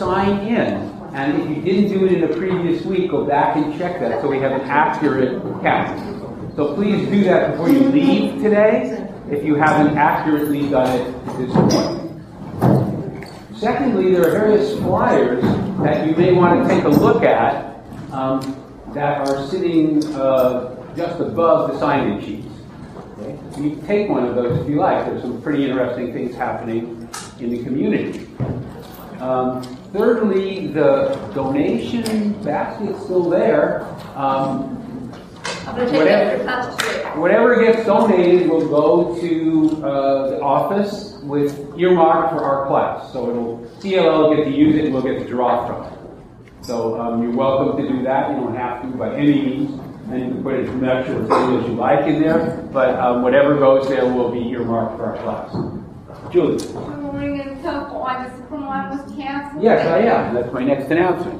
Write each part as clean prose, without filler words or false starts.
sign in. And if you didn't do it in the previous week, go back and check that so we have an accurate count. So please do that before you leave today, if you haven't accurately done it at this point. Secondly, there are various flyers that you may want to take a look at that are sitting just above the sign-in sheets. Okay? You can take one of those if you like. There's some pretty interesting things happening in the community. Thirdly, the donation basket's still there. Whatever gets donated will go to the office with earmark for our class. So CLL will get to use it and we'll get to draw from it. So you're welcome to do that. You don't have to by any means. And you can put as much or as little as you like in there. But whatever goes there will be earmarked for our class. Julie. Why the Superman was canceled? Yes, I am. That's my next announcement.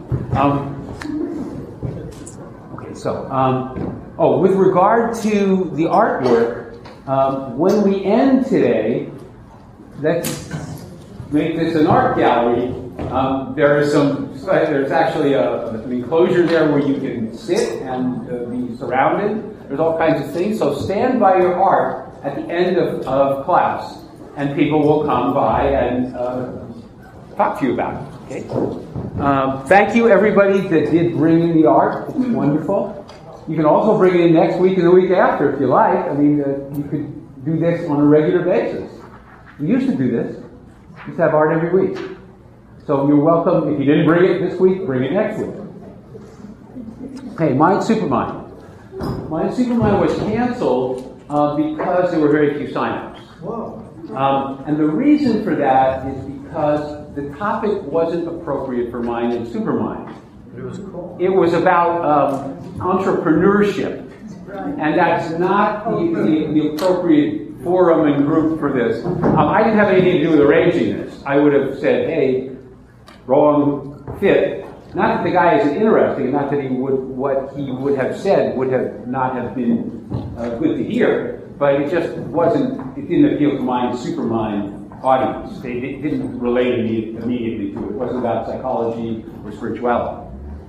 Okay, so, with regard to the artwork, when we end today, let's make this an art gallery. There's actually an enclosure there where you can sit and be surrounded. There's all kinds of things. So stand by your art at the end of class. And people will come by and talk to you about it. Okay. Thank you, everybody that did bring in the art. It's wonderful. You can also bring it in next week and the week after if you like. I mean, you could do this on a regular basis. We used to do this. We used to have art every week. So you're welcome. If you didn't bring it this week, bring it next week. Okay, Mind Supermind. Mind Supermind was canceled because there were very few sign-ups. Whoa. And the reason for that is because the topic wasn't appropriate for Mind and Supermind. It was cool. It was about entrepreneurship. And that's not the appropriate forum and group for this. I didn't have anything to do with arranging this. I would have said, hey, wrong fit. Not that the guy isn't interesting, not that what he would have said would have not have been good to hear. But it just wasn't, it didn't appeal to Mind Supermind audience. They didn't relate immediately to it. It wasn't about psychology or spirituality.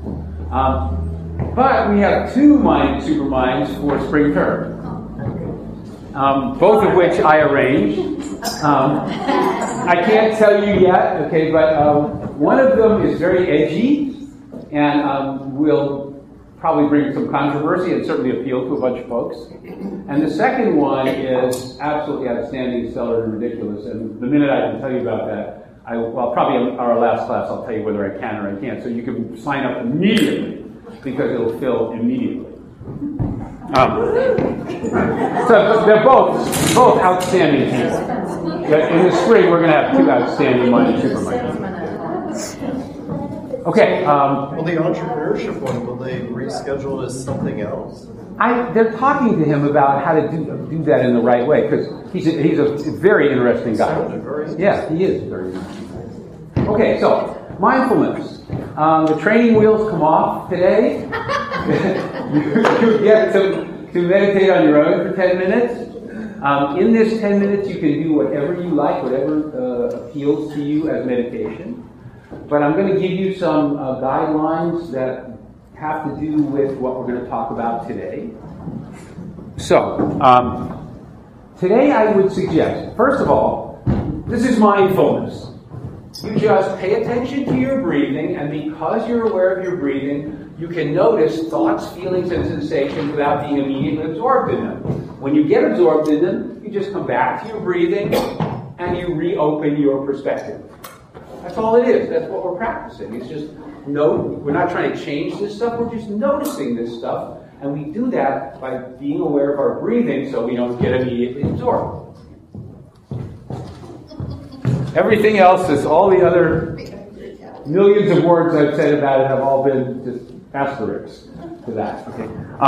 But we have two Mind Superminds for spring term. Both of which I arranged. I can't tell you yet, okay, but one of them is very edgy and will probably bring some controversy and certainly appeal to a bunch of folks. And the second one is absolutely outstanding, stellar, and ridiculous. And the minute I can tell you about that, probably in our last class, I'll tell you whether I can or I can't. So you can sign up immediately because it'll fill immediately. So they're both outstanding people. In the spring, we're going to have two outstanding Mind Superminds. Okay. Well, the entrepreneurship one, will they reschedule it as something else? They're talking to him about how to do that in the right way because he's a very interesting guy. Yeah, he is very interesting. Okay, so mindfulness. The training wheels come off today. You get to meditate on your own for 10 minutes. In this 10 minutes, you can do whatever you like, whatever appeals to you as meditation. But I'm going to give you some guidelines that have to do with what we're going to talk about today. So, today I would suggest, first of all, this is mindfulness. You just pay attention to your breathing, and because you're aware of your breathing, you can notice thoughts, feelings, and sensations without being immediately absorbed in them. When you get absorbed in them, you just come back to your breathing, and you reopen your perspective. That's all it is. That's what we're practicing. It's just we're not trying to change this stuff. We're just noticing this stuff. And we do that by being aware of our breathing so we don't get immediately absorbed. Everything else is all the other millions of words I've said about it have all been just asterisks to that. Okay.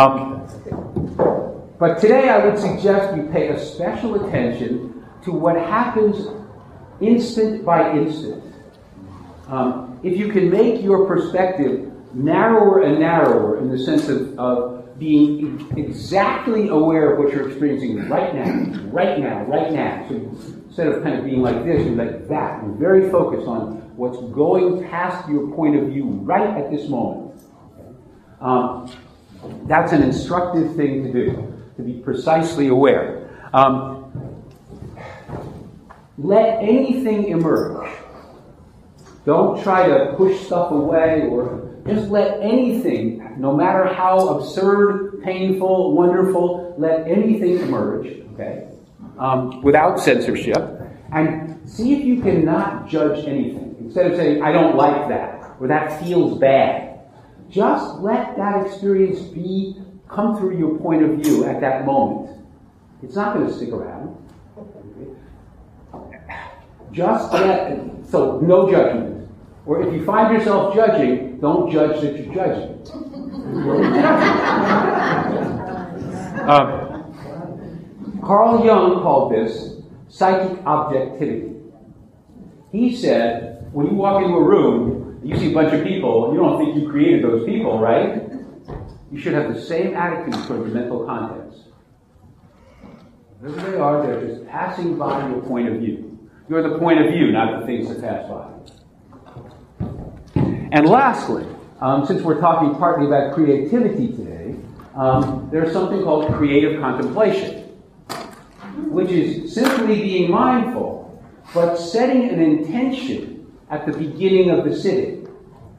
But today I would suggest we pay a special attention to what happens instant by instant. If you can make your perspective narrower and narrower in the sense of being exactly aware of what you're experiencing right now. So instead of kind of being like this, you're like that. You're very focused on what's going past your point of view right at this moment. That's an instructive thing to do, to be precisely aware. Let anything emerge. Don't try to push stuff away, or just let anything, no matter how absurd, painful, wonderful, let anything emerge, okay, without censorship, and see if you can not judge anything. Instead of saying, I don't like that, or that feels bad, just let that experience come through your point of view at that moment. It's not going to stick around. So no judgment. Or if you find yourself judging, don't judge that you're judging. Carl Jung called this psychic objectivity. He said, when you walk into a room, you see a bunch of people, you don't think you created those people, right? You should have the same attitude toward the mental contents. Wherever they are, they're just passing by your point of view. You're the point of view, not the things that pass by. And lastly, since we're talking partly about creativity today, there's something called creative contemplation, which is simply being mindful, but setting an intention at the beginning of the sitting.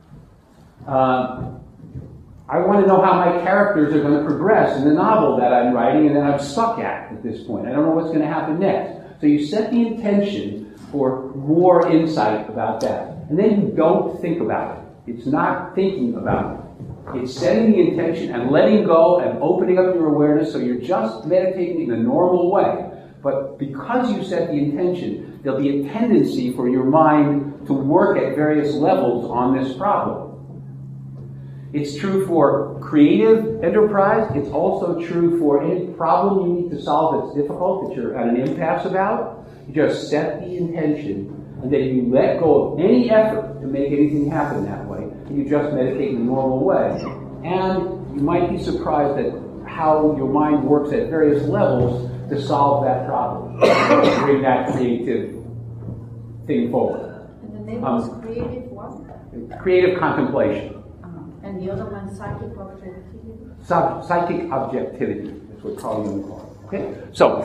I want to know how my characters are going to progress in the novel that I'm writing and that I'm stuck at this point. I don't know what's going to happen next. So you set the intention for more insight about that. And then you don't think about it. It's not thinking about it. It's setting the intention and letting go and opening up your awareness so you're just meditating in a normal way. But because you set the intention, there'll be a tendency for your mind to work at various levels on this problem. It's true for creative enterprise. It's also true for any problem you need to solve that's difficult, that you're at an impasse about. You just set the intention, and then you let go of any effort to make anything happen that way. And you just meditate in a normal way. And you might be surprised at how your mind works at various levels to solve that problem, bring that creative thing forward. And the name was creative what? Creative contemplation. And the other one, psychic objectivity? Psychic objectivity. That's what Carl Jung called it. Okay? So,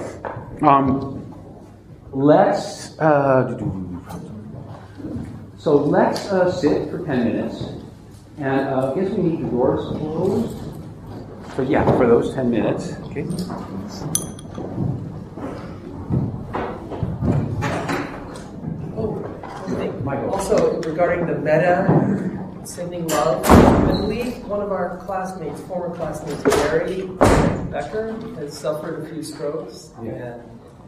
let's sit for 10 minutes. And I guess we need the doors closed. So yeah, for those 10 minutes. Okay. Michael. Also, regarding the metta, sending love, I believe one of our classmates, former classmates, Barry Becker, has suffered a few strokes. Yeah. And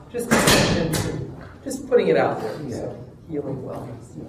just putting it out there. Yeah. So healing well.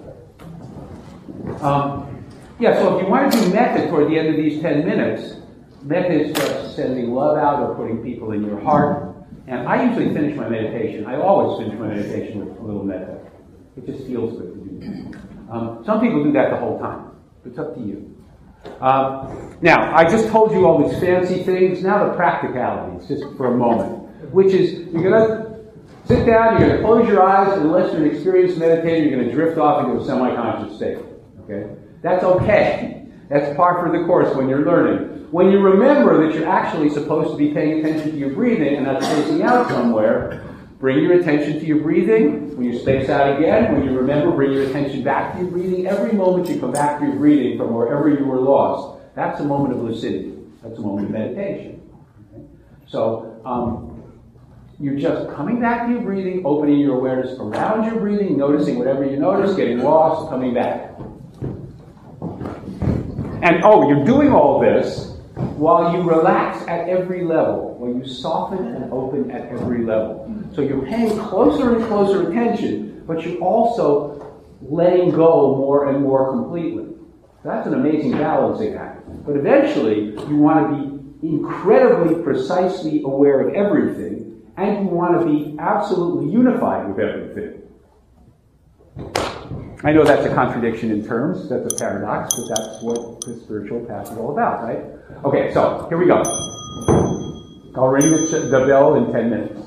So if you want to do metta toward the end of these 10 minutes, metta is just sending love out or putting people in your heart. And I usually finish my meditation. I always finish my meditation with a little metta. It just feels good to do that. Some people do that the whole time. It's up to you. Now, I just told you all these fancy things. Now the practicalities, just for a moment. Which is, you're going to sit down, you're going to close your eyes, and unless you're an experienced meditator, you're going to drift off into a semi-conscious state. Okay? That's okay. That's par for the course when you're learning. When you remember that you're actually supposed to be paying attention to your breathing and not spacing out somewhere, bring your attention to your breathing. When you space out again, when you remember, bring your attention back to your breathing. Every moment you come back to your breathing from wherever you were lost, that's a moment of lucidity. That's a moment of meditation. Okay? So, you're just coming back to your breathing, opening your awareness around your breathing, noticing whatever you notice, getting lost, coming back. And you're doing all this while you relax at every level, while you soften and open at every level. So you're paying closer and closer attention, but you're also letting go more and more completely. That's an amazing balancing act. But eventually, you want to be incredibly precisely aware of everything, and you want to be absolutely unified with everything. I know that's a contradiction in terms, that's a paradox, but that's what the spiritual path is all about, right? Okay, so here we go. I'll ring the bell in 10 minutes.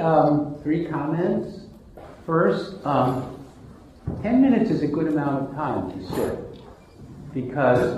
three comments. First, 10 minutes is a good amount of time to sit because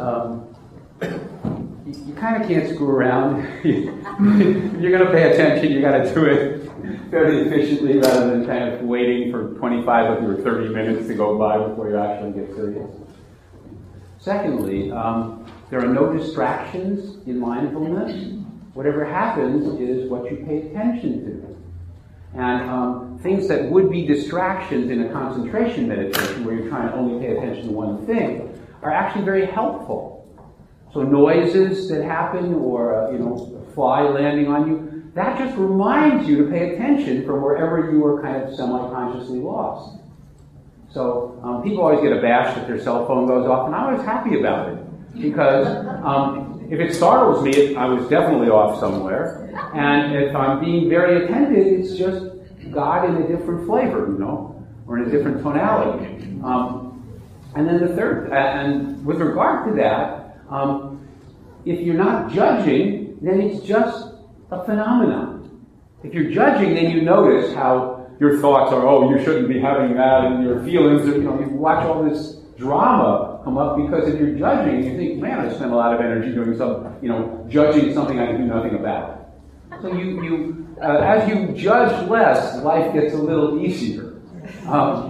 you kind of can't screw around. If you're going to pay attention, you got to do it fairly efficiently rather than kind of waiting for 25 or 30 minutes to go by before you actually get serious. Secondly, there are no distractions in mindfulness. Whatever happens is what you pay attention to. And things that would be distractions in a concentration meditation where you're trying to only pay attention to one thing are actually very helpful. So noises that happen or a fly landing on you, that just reminds you to pay attention from wherever you are kind of semi-consciously lost. So people always get abashed if their cell phone goes off, and I'm always happy about it because if it startles me, I was definitely off somewhere. And if I'm being very attentive, it's just God in a different flavor, or in a different tonality. And then the third, and with regard to that, if you're not judging, then it's just a phenomenon. If you're judging, then you notice how your thoughts are, oh, you shouldn't be having that, and your feelings are, you watch all this drama come up because if you're judging, you think, man, I spent a lot of energy doing judging something I can do nothing about. So you as you judge less, life gets a little easier. I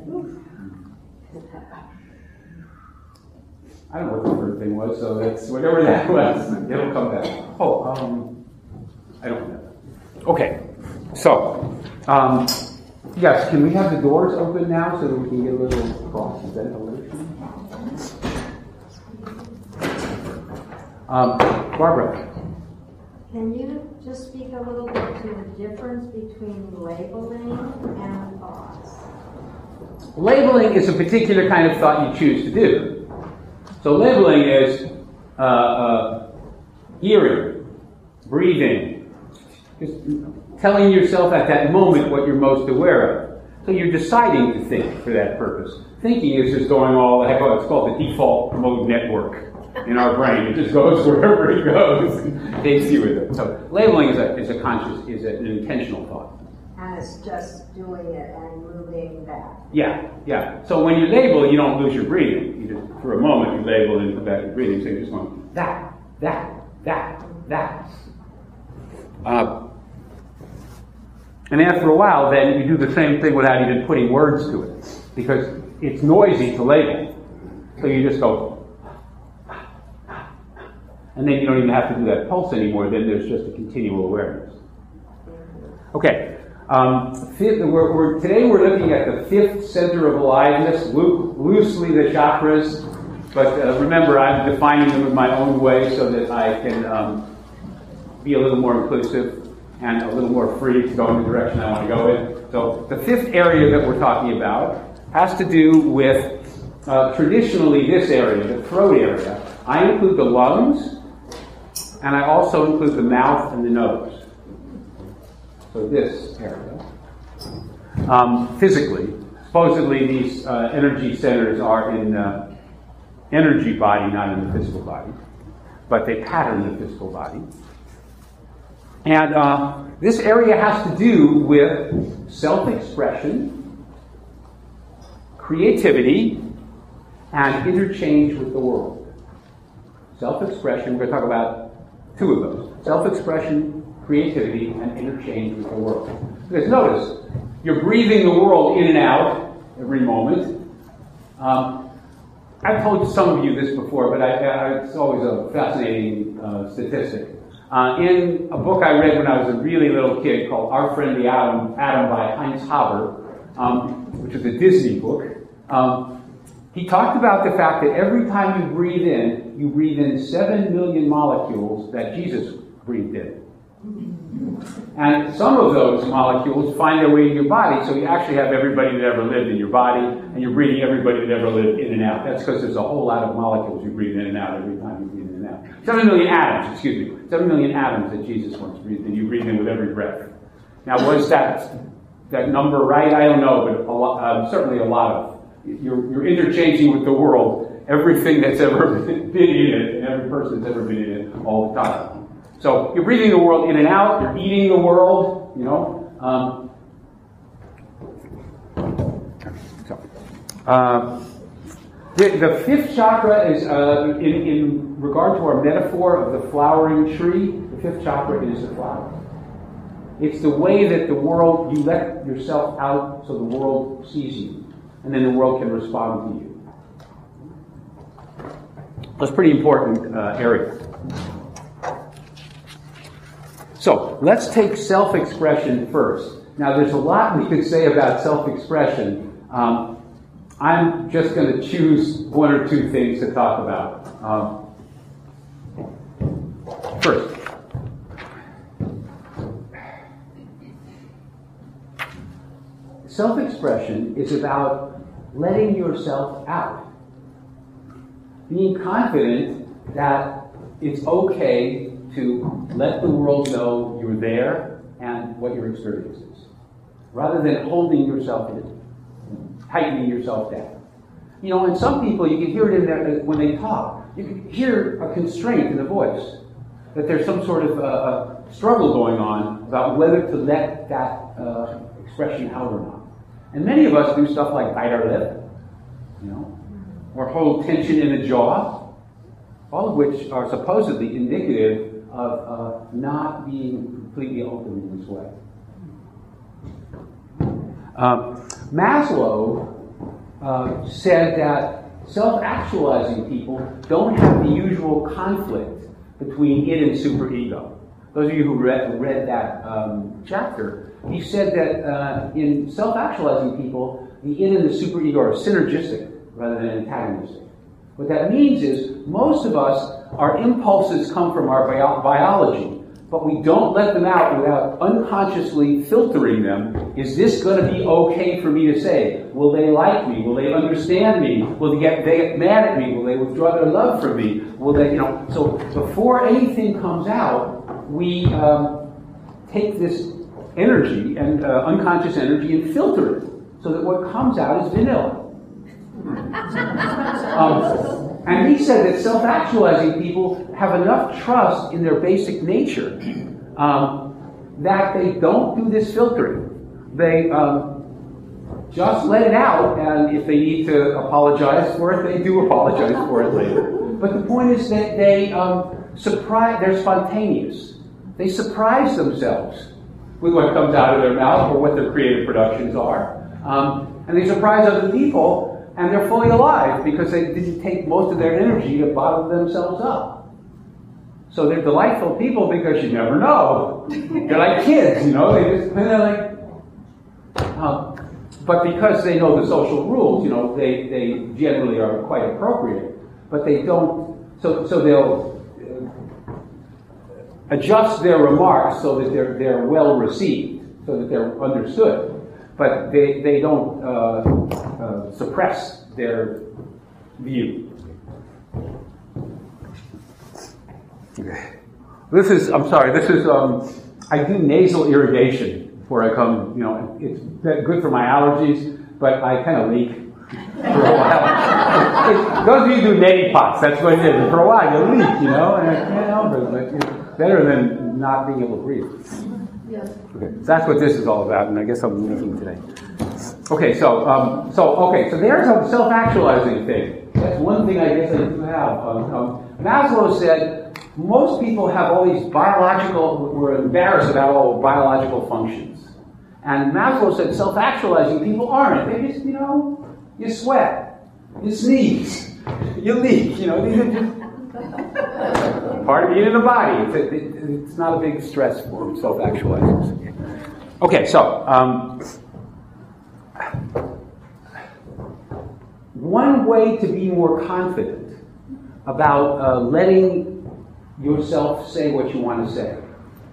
don't know what the third thing was, so that's whatever that was. It'll come back. I don't know. Okay, so yes, can we have the doors open now so that we can get a little cross ventilation? Barbara. Can you just speak a little bit to the difference between labeling and thoughts? Labeling is a particular kind of thought you choose to do. So labeling is hearing, breathing, just telling yourself at that moment what you're most aware of. So you're deciding to think for that purpose. Thinking is just going all the heck, it's called the default mode network in our brain. It just goes wherever it goes and takes you with it. So labeling is an intentional thought. And it's just doing it and moving back. Yeah. So when you label, you don't lose your breathing. You just, for a moment, you label and come back to breathing. So you're just going, that. And after a while, then you do the same thing without even putting words to it. Because it's noisy to label. So you just go, and then you don't even have to do that pulse anymore. Then there's just a continual awareness. Okay. Today we're looking at the fifth center of aliveness, loosely the chakras, but remember I'm defining them in my own way so that I can be a little more inclusive and a little more free to go in the direction I want to go in. So the fifth area that we're talking about has to do with traditionally this area, the throat area. I include the lungs, and I also include the mouth and the nose. So this area. Physically, supposedly these energy centers are in the energy body, not in the physical body, but they pattern the physical body. And this area has to do with self-expression, creativity, and interchange with the world. Self-expression, we're going to talk about two of those. Self-expression, creativity, and interchange with the world. Because notice, you're breathing the world in and out every moment. I've told some of you this before, but it's always a fascinating statistic. In a book I read when I was a really little kid called Our Friend the Atom by Heinz Haber, which is a Disney book, he talked about the fact that every time you breathe in 7 million molecules that Jesus breathed in. And some of those molecules find their way in your body, so you actually have everybody that ever lived in your body, and you're breathing everybody that ever lived in and out. That's because there's a whole lot of molecules you breathe in and out every time you breathe in and out. 7 million atoms, 7 million atoms that Jesus once breathed in. You breathe in with every breath. Now, was that number right? I don't know, but certainly a lot of. You're interchanging with the world, everything that's ever been in it, and every person that's ever been in it all the time. So you're breathing the world in and out, you're eating the world, The fifth chakra is, in regard to our metaphor of the flowering tree, the fifth chakra is the flower. It's the way that the world, you let yourself out so the world sees you, and then the world can respond to you. That's a pretty important area. So, let's take self-expression first. Now, there's a lot we could say about self-expression. I'm just going to choose one or two things to talk about. First, self-expression is about letting yourself out. Being confident that it's okay to let the world know you're there and what your experience is, rather than holding yourself in, tightening yourself down. You know, and some people, you can hear it in there when they talk. You can hear a constraint in the voice, that there's some sort of struggle going on about whether to let that expression out or not. And many of us do stuff like bite our lip, you know, or hold tension in the jaw, all of which are supposedly indicative of not being completely open in this way. Maslow said that self-actualizing people don't have the usual conflict between id and superego. Those of you who read that chapter, he said that in self-actualizing people, the id and the superego are synergistic rather than antagonistic. What that means is most of us, our impulses come from our biology, but we don't let them out without unconsciously filtering them. Is this going to be okay for me to say? Will they like me? Will they understand me? Will they get mad at me? Will they withdraw their love from me? Will they, so before anything comes out, we take this energy and unconscious energy and filter it so that what comes out is vanilla. And he said that self-actualizing people have enough trust in their basic nature that they don't do this filtering. They just let it out, and if they need to apologize for it, they do apologize for it later. But the point is that they're spontaneous. They surprise themselves with what comes out of their mouth or what their creative productions are. And they surprise other people, and they're fully alive because they didn't take most of their energy to bottle themselves up. So they're delightful people because you never know. They're like kids, you know. They just but because they know the social rules, you know, they generally are quite appropriate. But they don't. So they'll adjust their remarks so that they're well received, so that they're understood. But they don't suppress their view. Okay. This is I do nasal irrigation before I come, you know, it's good for my allergies, but I kind of leak for a while. Those of you who do neti pots, that's what it is. For a while you leak, you know, and I can't help it, but it's better than not being able to breathe. Yes. Okay, so that's what this is all about, and I guess I'm leaking today. Okay, so there's a self-actualizing thing. That's one thing I guess I do have. Maslow said most people have all these we're embarrassed about all biological functions. And Maslow said self-actualizing people aren't. They just, you know, you sweat, you sneeze, you leak, you know, these are just part of being in the body. It's not a big stress for self-actualizers. Okay, so one way to be more confident about letting yourself say what you want to say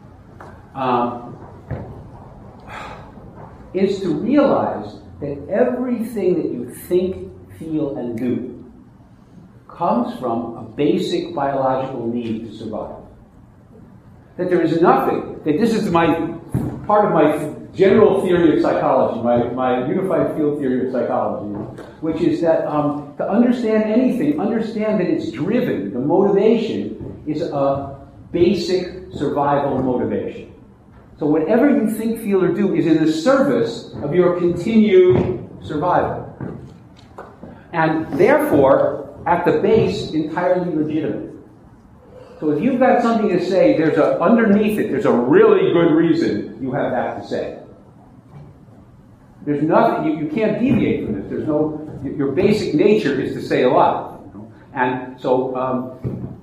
is to realize that everything that you think, feel, and do comes from a basic biological need to survive. That there is nothing, that this is part of my general theory of psychology, my unified field theory of psychology, which is that to understand anything, understand that it's driven, the motivation is a basic survival motivation. So whatever you think, feel, or do is in the service of your continued survival. And therefore, at the base, entirely legitimate. So if you've got something to say, underneath it, there's a really good reason you have that to say. There's nothing, you can't deviate from this. There's no, your basic nature is to say a lot. And so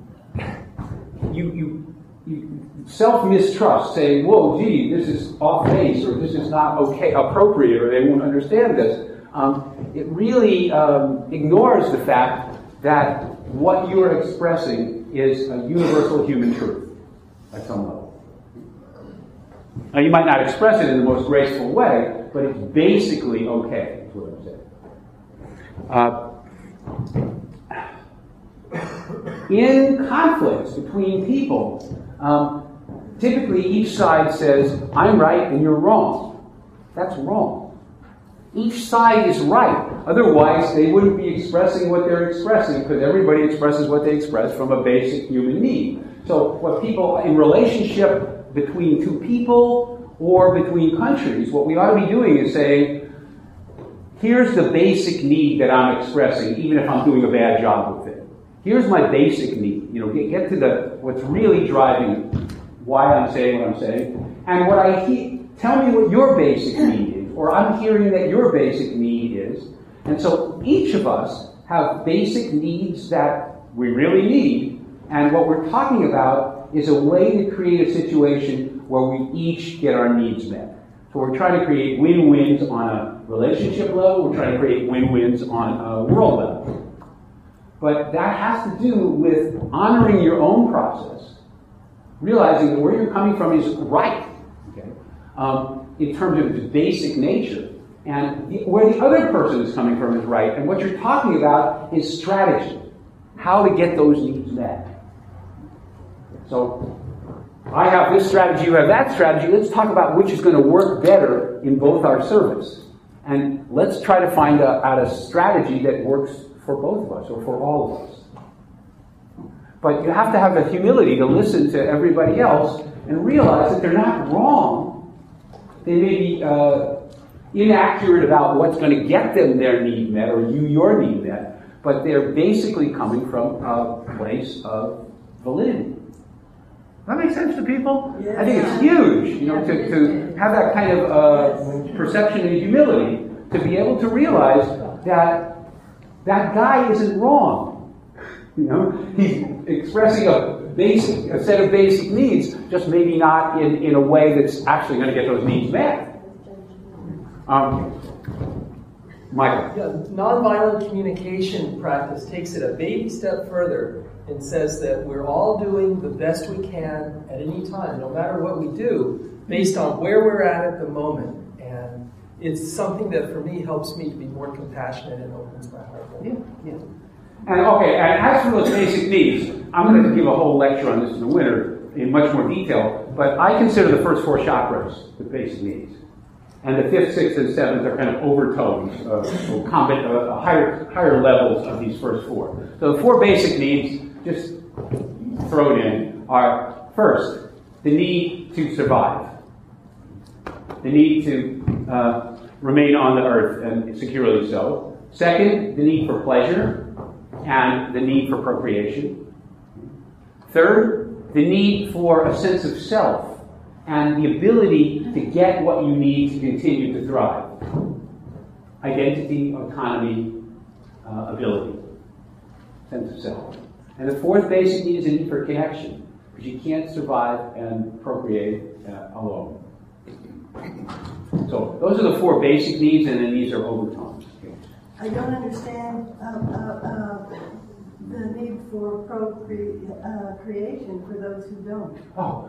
you self-mistrust, saying, whoa, gee, this is off base, or this is not appropriate, or they won't understand this. It really ignores the fact that what you are expressing is a universal human truth at some level. Now, you might not express it in the most graceful way, but it's basically okay, is what I'm saying. In conflicts between people, typically each side says, I'm right and you're wrong. That's wrong. Each side is right. Otherwise, they wouldn't be expressing what they're expressing, because everybody expresses what they express from a basic human need. So what people in relationship between two people or between countries, what we ought to be doing is saying, here's the basic need that I'm expressing, even if I'm doing a bad job with it. Here's my basic need. Get to what's really driving why I'm saying what I'm saying. And what tell me what your basic need is, or I'm hearing that your basic need is. And so each of us have basic needs that we really need, and what we're talking about is a way to create a situation where we each get our needs met. So we're trying to create win-wins on a relationship level, we're trying to create win-wins on a world level. But that has to do with honoring your own process, realizing that where you're coming from is right, okay? In terms of its basic nature. And where the other person is coming from is right. And what you're talking about is strategy. How to get those needs met. So, I have this strategy, you have that strategy. Let's talk about which is going to work better in both our service. And let's try to find out a strategy that works for both of us, or for all of us. But you have to have the humility to listen to everybody else and realize that they're not wrong. They may be inaccurate about what's going to get them their need met, or your need met, but they're basically coming from a place of validity. Does that make sense to people? Yeah. I think it's huge, to have that kind of perception and humility, to be able to realize that that guy isn't wrong. He's expressing a set of basic needs, just maybe not in a way that's actually going to get those needs met. Michael. Yeah, nonviolent communication practice takes it a baby step further and says that we're all doing the best we can at any time, no matter what we do, based on where we're at the moment. And it's something that, for me, helps me to be more compassionate and opens my heart. Yeah. And as for those basic needs, I'm going to give a whole lecture on this in the winter in much more detail, but I consider the first four chakras the basic needs. And the fifth, sixth, and seventh are kind of overtones, higher levels of these first four. So the four basic needs, just thrown in, are first, the need to survive. The need to remain on the earth, and securely so. Second, the need for pleasure and the need for procreation. Third, the need for a sense of self and the ability to get what you need to continue to thrive. Identity, autonomy, ability, sense of self. And the fourth basic need is the need for connection, because you can't survive and procreate alone. So those are the four basic needs, and then these are overtones. I don't understand the need for creation for those who don't.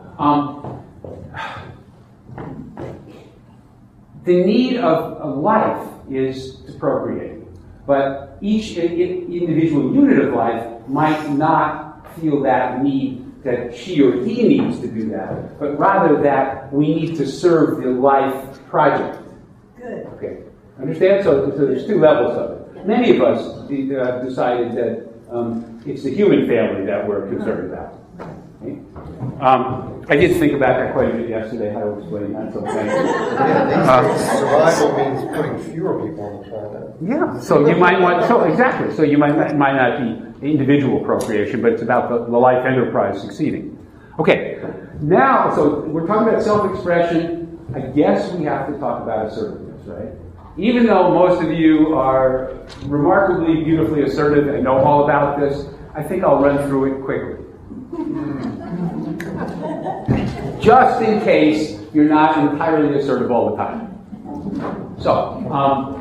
The need of life is to procreate, but each individual unit of life might not feel that need, that she or he needs to do that, but rather that we need to serve the life project. Good. Okay. Understand? So there's two levels of it. Many of us decided that it's the human family that we're concerned about. I did think about that quite a bit yesterday, how to explain that. So Yeah, these days, survival means putting fewer people on the planet. yeah, so you might want, so exactly, so you might not be individual procreation, but it's about the life enterprise succeeding. Okay, now, so we're talking about self-expression. I guess we have to talk about assertiveness, right? Even though most of you are remarkably beautifully assertive and know all about this, I think I'll run through it quickly. Just in case you're not entirely assertive all the time. So,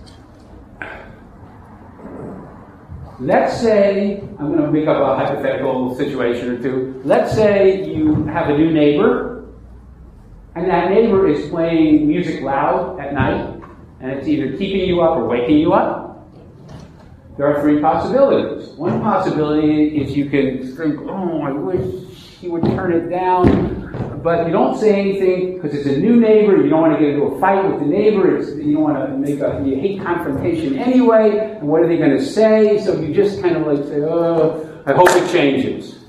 let's say, I'm going to make up a hypothetical situation or two. Let's say you have a new neighbor, and that neighbor is playing music loud at night, and it's either keeping you up or waking you up. There are three possibilities. One possibility is you can think, oh, I wish he would turn it down, but you don't say anything because it's a new neighbor. You don't want to get into a fight with the neighbor. You don't want to you hate confrontation anyway, and what are they going to say? So you just kind of like say, oh, I hope it changes.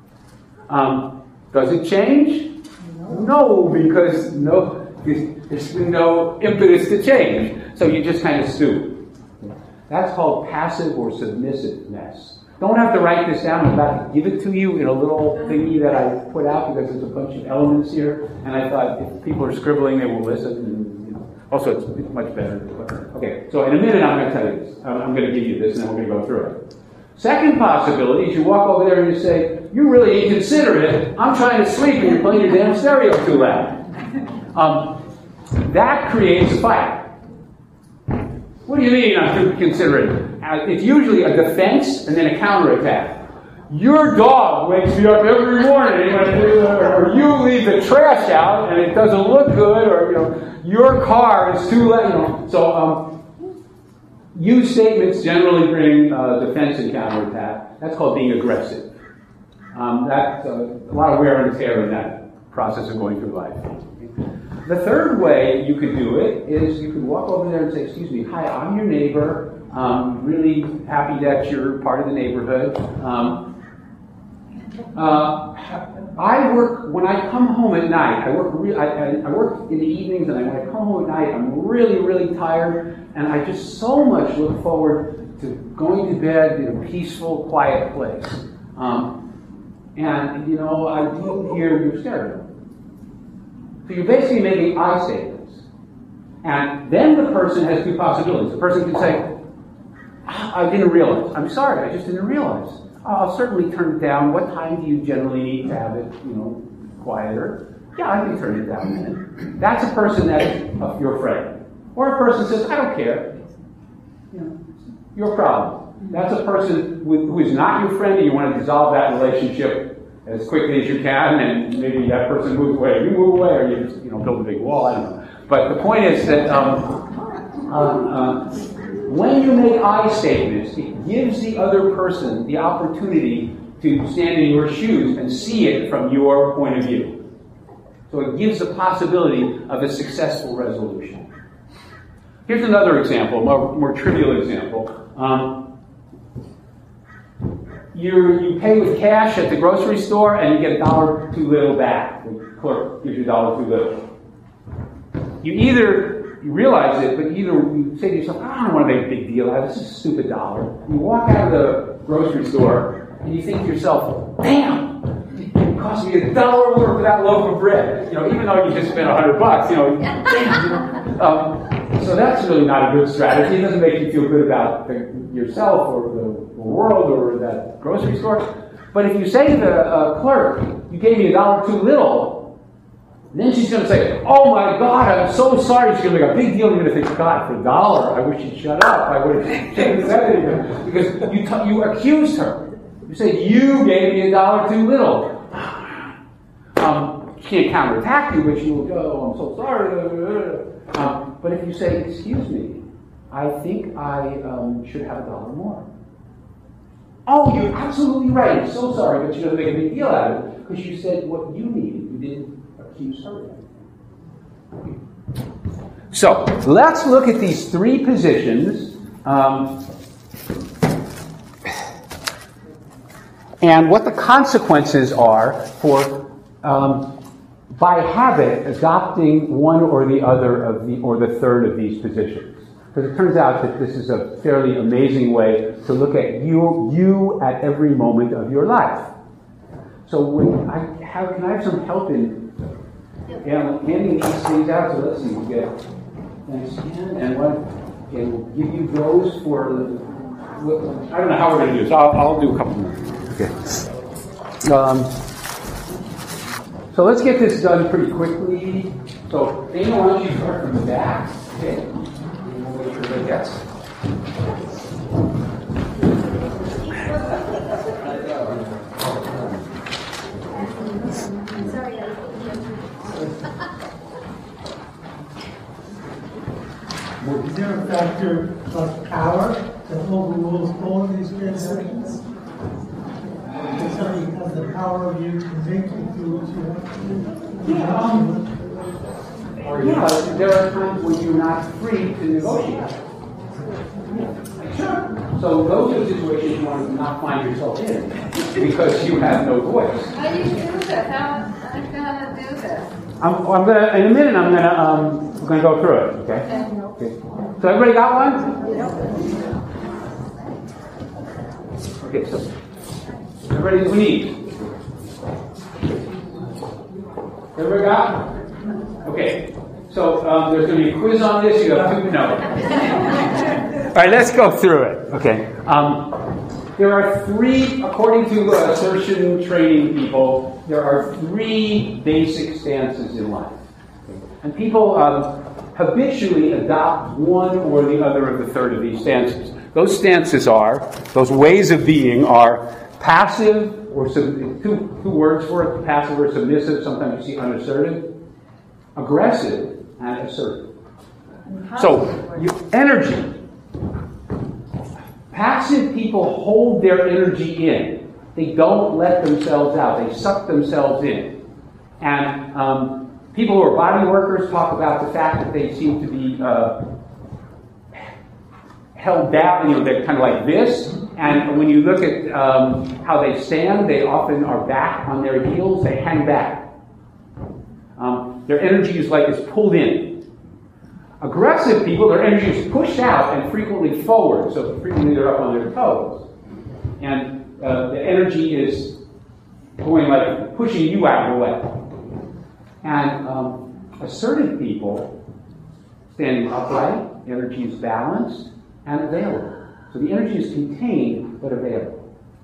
Does it change? No, because there's been no impetus to change. So you just kind of stew. That's called passive or submissiveness. Don't have to write this down. I'm about to give it to you in a little thingy that I put out because there's a bunch of elements here. And I thought if people are scribbling, they will listen. And, also, it's much better. Okay, so in a minute, I'm going to tell you this. I'm going to give you this, and then we're going to go through it. Second possibility is you walk over there and you say, "You're really inconsiderate. I'm trying to sleep, and you're playing your damn stereo too loud." That creates a fight. What do you mean I'm inconsiderate? It's usually a defense and then a counterattack. Your dog wakes me up every morning, or you leave the trash out and it doesn't look good, or your car is too loud. So use statements generally bring defense and counterattack. That's called being aggressive. That's a lot of wear and tear in that process of going through life. The third way you could do it is you could walk over there and say, "Excuse me, hi, I'm your neighbor. Really happy that you're part of the neighborhood. I work, when I come home at night, I work in the evenings, and when I come home at night, I'm really, really tired, and I just so much look forward to going to bed in a peaceful, quiet place. And I do hear your stereo." So you're basically making I statements. And then the person has two possibilities. The person can say, "I didn't realize. I'm sorry, I just didn't realize. I'll certainly turn it down. What time do you generally need to have it, quieter?" "Yeah, I can turn it down a minute." That's a person that's your friend. Or a person says, "I don't care. Your problem." That's a person who is not your friend, and you want to dissolve that relationship as quickly as you can, and maybe that person moves away, you move away, or you just build a big wall. I don't know. But the point is that when you make I statements, it gives the other person the opportunity to stand in your shoes and see it from your point of view. So it gives the possibility of a successful resolution. Here's another example, a more trivial example. You pay with cash at the grocery store and you get $1 too little back. The clerk gives you $1 too little. You realize it, but you say to yourself, "I don't want to make a big deal out of this. This is a stupid $1. You walk out of the grocery store and you think to yourself, "Damn, it cost me $1 more for that loaf of bread." Even though you just spent $100, damn. So that's really not a good strategy. It doesn't make you feel good about yourself or the world or that grocery store. But if you say to the clerk, "You gave me $1 too little," then she's going to say, "Oh my God, I'm so sorry." She's going to make a big deal. You're going to think, "God, for $1, I wish she'd shut up. I would have said anything." Because you accused her. You say, "You gave me $1 too little." She can't counterattack you, but she will go, "Oh, I'm so sorry." But if you say, "Excuse me, I think I should have $1 more." "Oh, you're absolutely right. I'm so sorry," but she doesn't make a big deal out of it because you said what you needed. You didn't accuse her. So let's look at these three positions, and what the consequences are for, by habit, adopting one or the other or the third of these positions. Because it turns out that this is a fairly amazing way to look at you at every moment of your life. So can I have some help in handing these things out? So let's see, we get and we'll give you those for. I don't know how we're going to do this. I'll do a couple more. Okay. So let's get this done pretty quickly. So Dana, why don't you start from the back? Okay. And we'll make sure that gets. Sorry, Is there a factor of power that overrules all of these transactions? If somebody has the power of you to make you do what you have to do. Yeah, there are times when you're not free to negotiate. Sure. So those are the situations you want to not find yourself in because you have no voice. How do you do this? How are you going to do this? I'm gonna in a minute. We're gonna go through it. Okay. So everybody got one? Okay. So everybody we need. Everybody got? Okay. So there's going to be a quiz on this. You have to know. All right. Let's go through it. Okay. There are three, according to assertion training people, there are three basic stances in life. And people habitually adopt one or the other of the third of these stances. Those stances those ways of being are passive, or two words for it, passive or submissive, sometimes you see unassertive, aggressive, and assertive. So, energy. Passive people hold their energy in. They don't let themselves out. They suck themselves in. And people who are body workers talk about the fact that they seem to be held down. They're kind of like this. And when you look at how they stand, they often are back on their heels. They hang back. Their energy is pulled in. Aggressive people, their energy is pushed out and frequently forward, so frequently they're up on their toes. And the energy is going pushing you out of the way. And assertive people, standing upright, energy is balanced and available. So the energy is contained but available.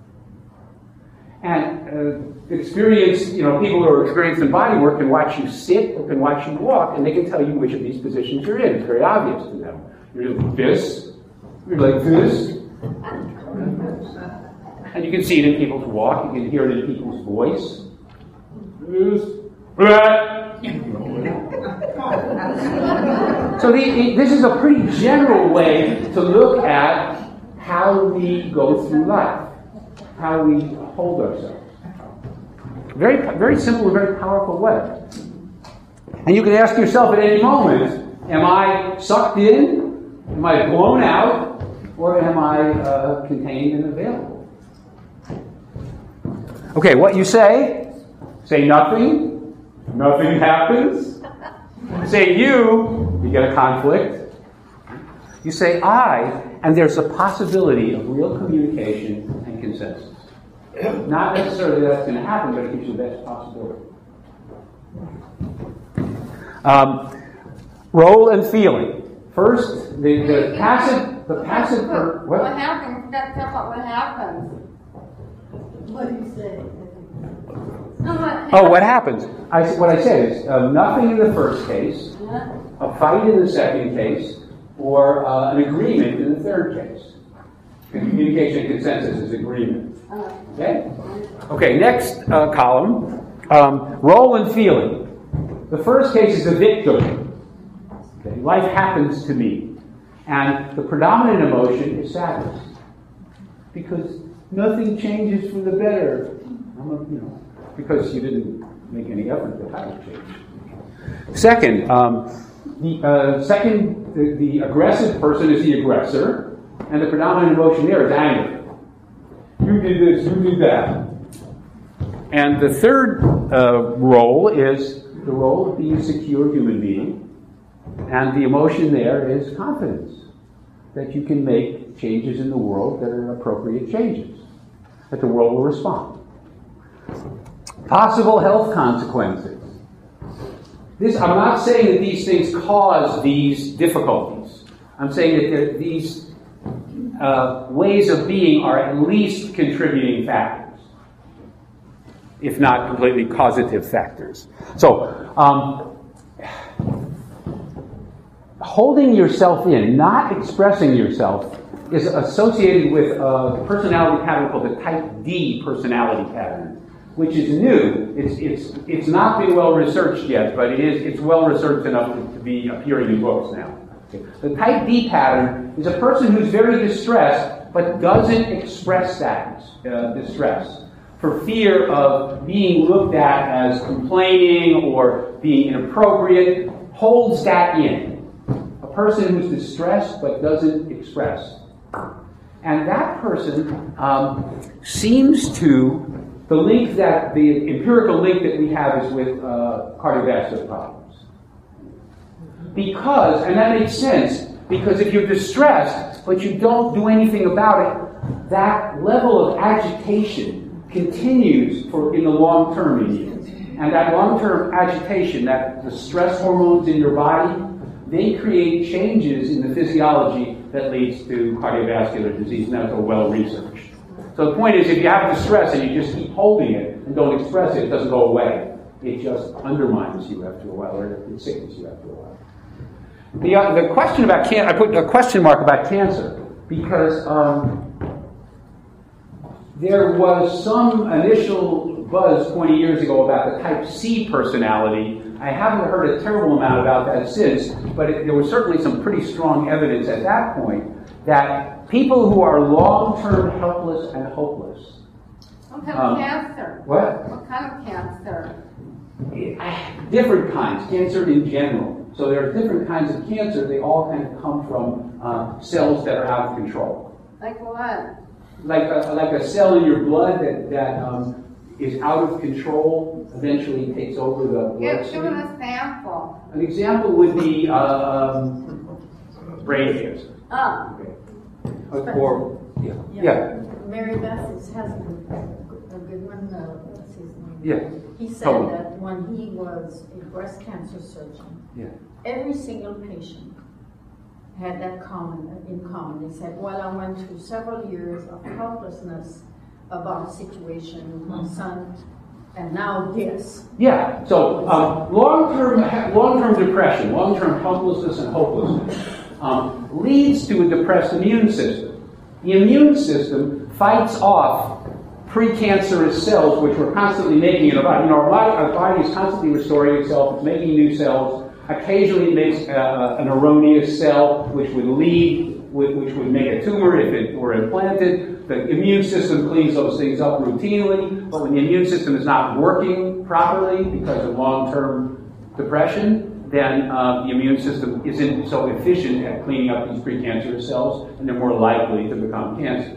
And people who are experienced in body work can watch you sit or can watch you walk, and they can tell you which of these positions you're in. It's very obvious to them. You're like this, you're like this, and you can see it in people's walk. You can hear it in people's voice. So this is a pretty general way to look at how we go through life, how we hold ourselves. Very, very simple and very powerful way. And you can ask yourself at any moment, am I sucked in? Am I blown out? Or am I contained and available? Okay, what you say nothing. Nothing happens. Say you get a conflict. You say I, and there's a possibility of real communication and consensus. Not necessarily that's going to happen, but it gives you the best possibility. Role and feeling. First, the passive. What happens? You got to tell what happens. What do you say? What happens? What I said is nothing in the first case, a fight in the second case, or an agreement in the third case. Communication and consensus is agreement. Okay? Okay, next column. Role and feeling. The first case is the victim. Okay? Life happens to me. And the predominant emotion is sadness. Because nothing changes for the better. Because you didn't make any effort to have it change. Second, the aggressive person is the aggressor, and the predominant emotion there is anger. You did this, you did that. And the third role is the role of being a secure human being. And the emotion there is confidence, that you can make changes in the world that are appropriate changes, that the world will respond. Possible health consequences. I'm not saying that these things cause these difficulties. I'm saying that these ways of being are at least contributing factors, if not completely causative factors. So, holding yourself in, not expressing yourself, is associated with a personality pattern called the Type D personality pattern, which is new. It's not been well researched yet, but it's well researched enough to be appearing in books now. Okay. The Type D pattern is a person who's very distressed, but doesn't express that distress for fear of being looked at as complaining or being inappropriate, holds that in. A person who's distressed but doesn't express. And that person seems to, the empirical link that we have is with cardiovascular problems. Because, and that makes sense, because if you're distressed but you don't do anything about it, that level of agitation continues in the long term in you. And that long-term agitation, the stress hormones in your body, they create changes in the physiology that leads to cardiovascular disease, and that's well-researched. So the point is, if you have distress and you just keep holding it and don't express it, it doesn't go away. It just undermines you after a while, or it sickens you after a while. The question about cancer, I put a question mark about cancer, because there was some initial buzz 20 years ago about the Type C personality. I haven't heard a terrible amount about that since, but there was certainly some pretty strong evidence at that point that people who are long-term helpless and hopeless. What kind of cancer? What? What kind of cancer? Different kinds, cancer in general. So there are different kinds of cancer. They all kind of come from cells that are out of control. Like what? Like a cell in your blood that is out of control, eventually takes over the blood. Give an example. An example would be brain cancer. Oh. Okay. Or yeah. Mary Beth has a good one. What's his name? Yeah. He said Totally. that when he was a breast cancer surgeon, every single patient had that in common. They said, well, I went through several years of helplessness about a situation with my son, and now this. Yeah. So long-term depression, long-term helplessness and hopelessness leads to a depressed immune system. The immune system fights off precancerous cells, which we're constantly making in our body. Our body is constantly restoring itself, it's making new cells. Occasionally it makes an erroneous cell, which would make a tumor if it were implanted. The immune system cleans those things up routinely, but when the immune system is not working properly because of long-term depression, then the immune system isn't so efficient at cleaning up these precancerous cells, and they're more likely to become cancers.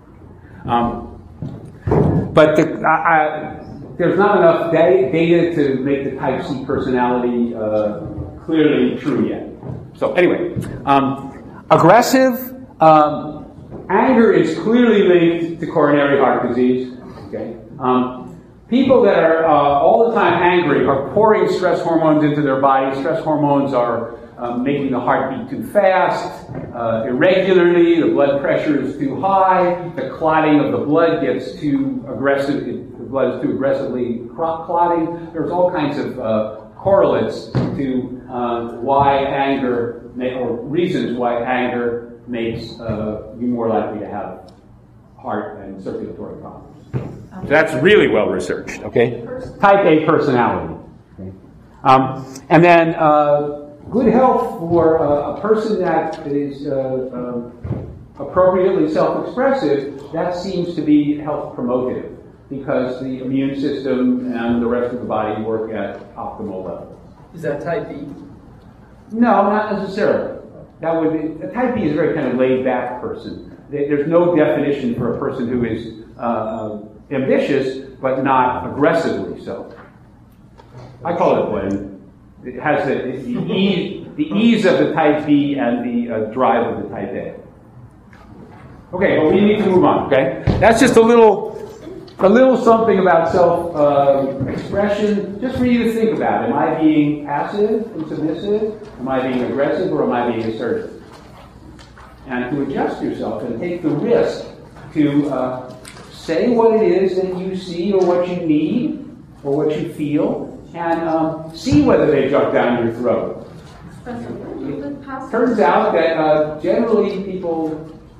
But there's not enough data to make the Type C personality clearly true yet. So anyway, aggressive anger is clearly linked to coronary heart disease. Okay, people that are all the time angry are pouring stress hormones into their body. Stress hormones are making the heart beat too fast, irregularly, the blood pressure is too high, the clotting of the blood gets too aggressive, the blood is too aggressively clotting. There's all kinds of correlates to why anger, or reasons why anger makes you more likely to have heart and circulatory problems. So that's really well researched, okay? Type A personality. Okay? And then good health for a person that is appropriately self-expressive, that seems to be health promotive because the immune system and the rest of the body work at optimal levels. Is that Type B? No, not necessarily. That would be, a Type B is a very kind of laid-back person. There's no definition for a person who is ambitious, but not aggressively so. I call it a blend. It has the ease of the type B and the drive of the type A. Okay, well, we need to move on, okay? That's just a little something about self-expression, just for you to think about. Am I being passive and submissive? Am I being aggressive, or am I being assertive? And to adjust yourself and take the risk to say what it is that you see or what you need or what you feel, and see whether they jump down your throat. Turns out that generally people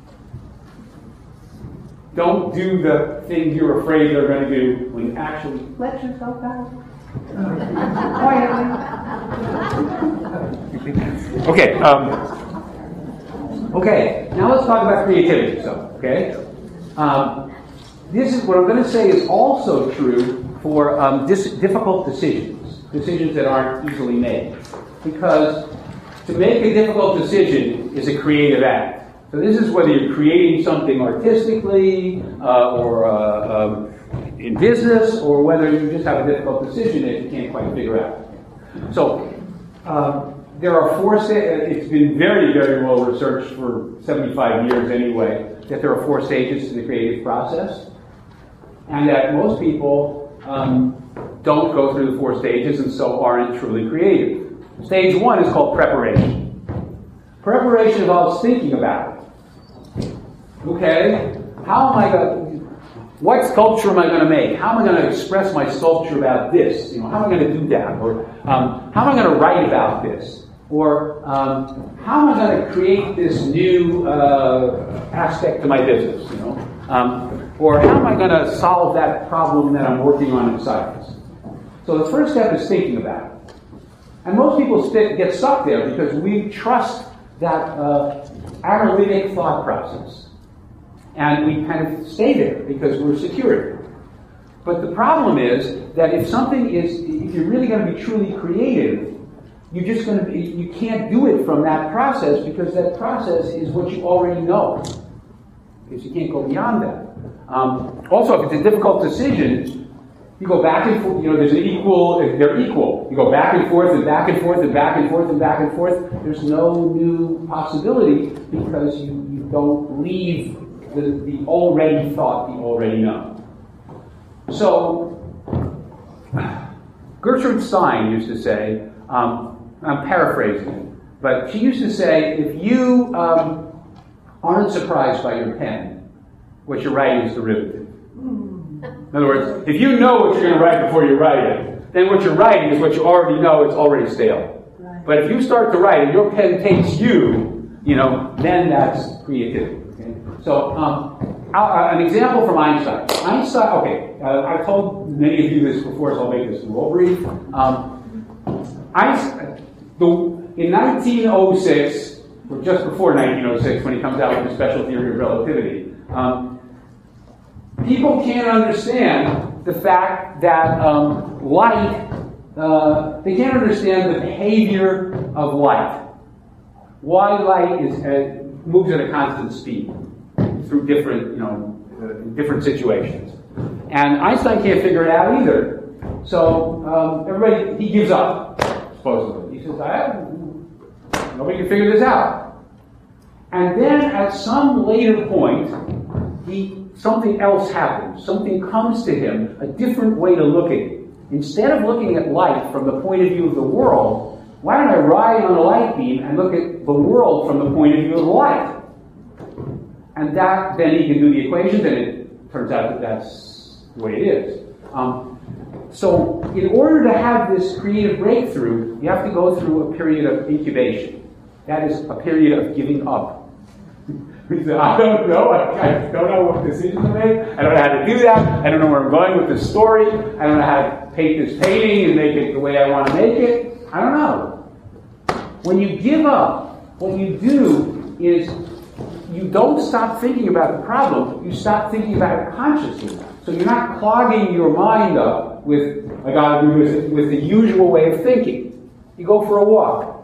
don't do the things you're afraid they're going to do when you actually let yourself out. Okay. Okay. Now let's talk about creativity. Okay. This is what I'm going to say is also true for difficult decisions that aren't easily made, because to make a difficult decision is a creative act. So this is whether you're creating something artistically or in business, or whether you just have a difficult decision that you can't quite figure out. So there are 4 stages. It's been very, very well researched for 75 years anyway, that there are 4 stages to the creative process, and that most people don't go through the 4 stages and so aren't truly creative. Stage 1 is called preparation. Preparation involves thinking about it. Okay, what sculpture am I going to make? How am I going to express my sculpture about this? How am I going to do that? Or how am I going to write about this? Or how am I going to create this new aspect to my business? Or how am I going to solve that problem that I'm working on in science? So the first step is thinking about it. And most people get stuck there because we trust that analytic thought process. And we kind of stay there because we're secure. But the problem is that if you're really going to be truly creative, you can't do it from that process, because that process is what you already know. Because you can't go beyond that. Also, if it's a difficult decision, you go back and forth. They're equal. You go back and forth and back and forth and back and forth and back and forth. There's no new possibility because you don't leave the already thought, the already know. So, Gertrude Stein used to say, I'm paraphrasing it, but she used to say, if you aren't surprised by your pen, what you're writing is derivative. In other words, if you know what you're going to write before you write it, then what you're writing is what you already know, it's already stale. Right. But if you start to write and your pen takes you, then that's creativity. Okay? So, an example from Einstein. I've told many of you this before, so I'll make this real brief. Einstein, in 1906, or just before 1906, when he comes out with the special theory of relativity, people can't understand the fact that light, they can't understand the behavior of light. Why light moves at a constant speed through different situations. And Einstein can't figure it out either. So he gives up, supposedly. He says, nobody can figure this out. And then at some later point, something else happens. Something comes to him, a different way to look at it. Instead of looking at light from the point of view of the world, why don't I ride on a light beam and look at the world from the point of view of the light? And then he can do the equations, and it turns out that that's the way it is. So in order to have this creative breakthrough, you have to go through a period of incubation. That is a period of giving up. He said, I don't know. I don't know what decisions to make. I don't know how to do that. I don't know where I'm going with this story. I don't know how to paint this painting and make it the way I want to make it. I don't know. When you give up, what you do is you don't stop thinking about the problem. You stop thinking about it consciously. So you're not clogging your mind up with, I got to do this, with the usual way of thinking. You go for a walk.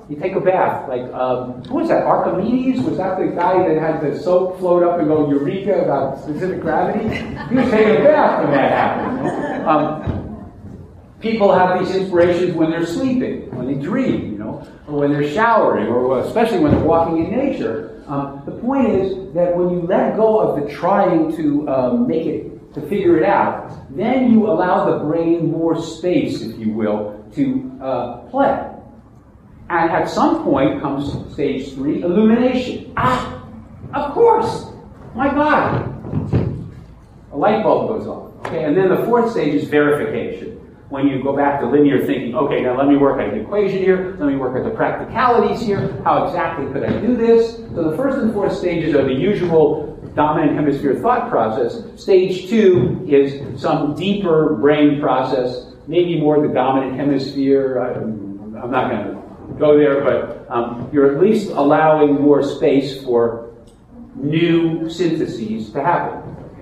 You take a bath. Like, who was that? Archimedes? Was that the guy that had the soap float up and go eureka about specific gravity? He was taking a bath when that happened. People have these inspirations when they're sleeping, when they dream, or when they're showering, or especially when they're walking in nature. The point is that when you let go of the trying to figure it out, then you allow the brain more space, if you will, to play. And at some point comes stage 3, illumination. Of course! My God! A light bulb goes off. Okay, and then the 4th stage is verification. When you go back to linear thinking, okay, now let me work at the equation here, let me work at the practicalities here, how exactly could I do this? So the 1st and 4th stages are the usual dominant hemisphere thought process. Stage 2 is some deeper brain process, maybe more the dominant hemisphere. I'm not going to go there, but you're at least allowing more space for new syntheses to happen.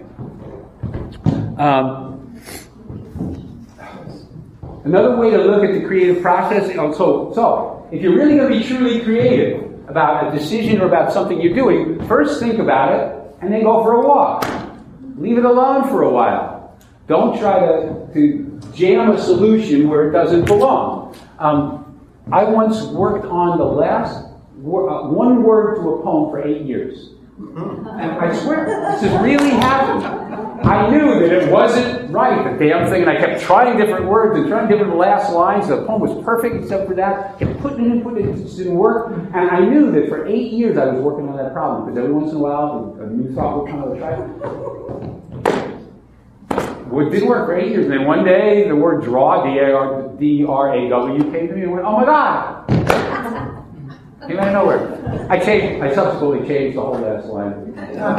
Another way to look at the creative process, so if you're really going to be truly creative about a decision or about something you're doing, first think about it and then go for a walk. Leave it alone for a while. Don't try to jam a solution where it doesn't belong. I once worked on the last one word to a poem for 8 years. And I swear, this has really happened. I knew that it wasn't right, the damn thing, and I kept trying different words and trying different last lines. The poem was perfect except for that. I kept putting it in, it just didn't work. And I knew that for 8 years I was working on that problem, because every once in a while a new thought would come out of the try. It didn't work for 8 years. And then one day the word draw, D-R-A-W, came to me and went, oh my God! Came out of nowhere. I subsequently changed the whole last line.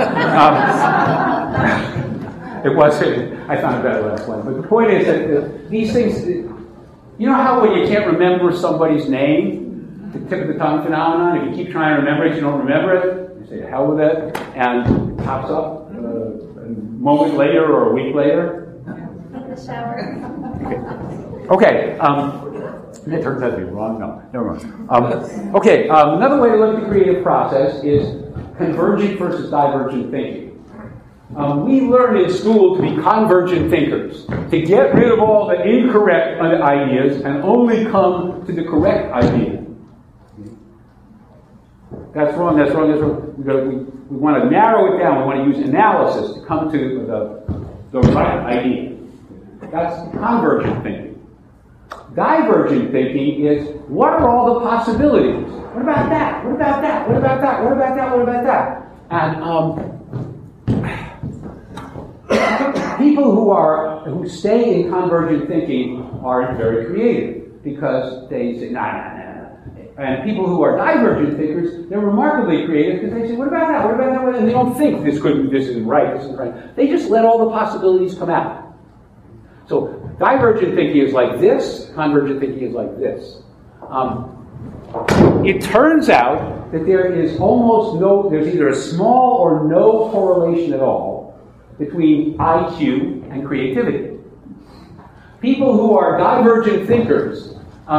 It wasn't, I found a better last line. But the point is that these things, you know how when you can't remember somebody's name, the tip of the tongue phenomenon, if you keep trying to remember it, you don't remember it, you say, hell with it, and it pops up a moment later or a week later. The shower. Okay. It turns out to be wrong. No, never mind. Another way to look at the creative process is convergent versus divergent thinking. We learn in school to be convergent thinkers, to get rid of all the incorrect ideas and only come to the correct idea. That's wrong, that's wrong, that's wrong. We want to narrow it down. We want to use analysis to come to the right idea. That's convergent thinking. Divergent thinking is, what are all the possibilities? What about that? What about that? What about that? What about that? What about that? And people who stay in convergent thinking aren't very creative, because they say, nah. And people who are divergent thinkers, they're remarkably creative, because they say, what about that? What about that? And they don't think this isn't right, this isn't right. They just let all the possibilities come out. So divergent thinking is like this, convergent thinking is like this. It turns out that there is there's either a small or no correlation at all between IQ and creativity. People who are divergent thinkers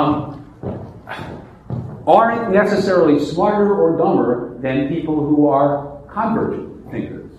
aren't necessarily smarter or dumber than people who are convergent thinkers.